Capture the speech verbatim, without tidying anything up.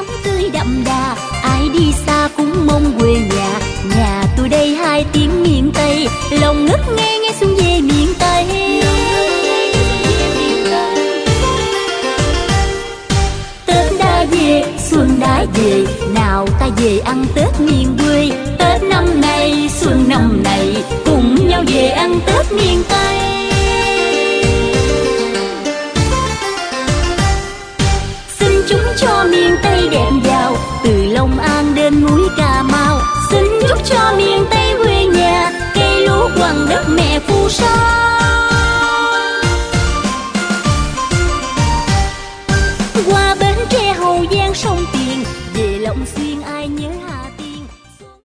tươi đậm đà, ai đi xa cũng mong quê nhà. Nhà tôi đây hai tiếng miền Tây, lòng ngất nghe nghe xuân về miền Tây. Tết đã về, xuân đã về, nào ta về ăn Tết miền quê. Tết năm nay, xuân năm nay, cùng nhau về ăn Tết miền Tây.